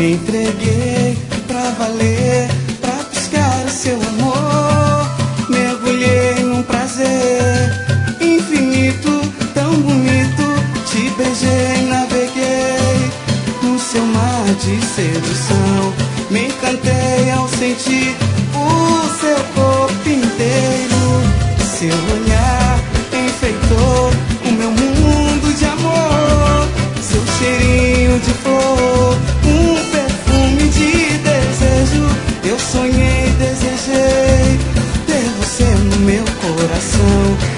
Me entreguei pra valer, pra buscar o seu amor. Mergulhei num prazer infinito, tão bonito. Te beijei, naveguei no seu mar de sedução. Me encantei ao sentir o seu corpo inteiro. Seu olhar enfeitou o meu mundo de amor. Seu cheirinho de flor, um perfume de desejo. Eu sonhei, desejei ter você no meu coração.